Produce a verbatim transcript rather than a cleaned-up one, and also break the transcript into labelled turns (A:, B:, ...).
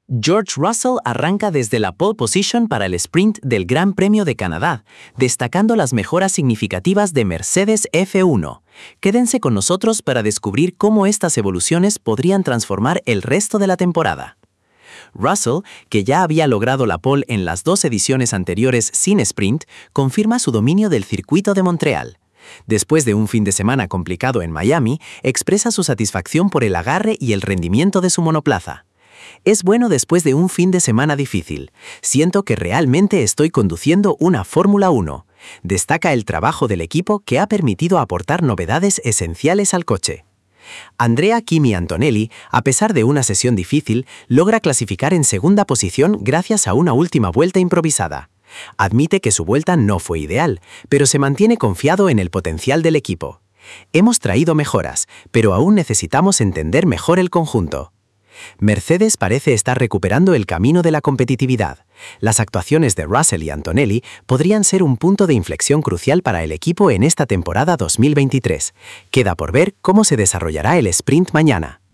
A: George Russell arranca desde la pole position para el sprint del Gran Premio de Canadá, destacando las mejoras significativas de Mercedes F uno. Quédense con nosotros para descubrir cómo estas evoluciones podrían transformar el resto de la temporada. Russell, que ya había logrado la pole en las dos ediciones anteriores sin sprint, confirma su dominio del circuito de Montreal. Después de un fin de semana complicado en Miami, expresa su satisfacción por el agarre y el rendimiento de su monoplaza. Es bueno después de un fin de semana difícil. Siento que realmente estoy conduciendo una Fórmula uno. Destaca el trabajo del equipo que ha permitido aportar novedades esenciales al coche. Andrea Kimi Antonelli, a pesar de una sesión difícil, logra clasificar en segunda posición gracias a una última vuelta improvisada. Admite que su vuelta no fue ideal, pero se mantiene confiado en el potencial del equipo. Hemos traído mejoras, pero aún necesitamos entender mejor el conjunto. Mercedes parece estar recuperando el camino de la competitividad. Las actuaciones de Russell y Antonelli podrían ser un punto de inflexión crucial para el equipo en esta temporada dos mil veintitrés. Queda por ver cómo se desarrollará el sprint mañana.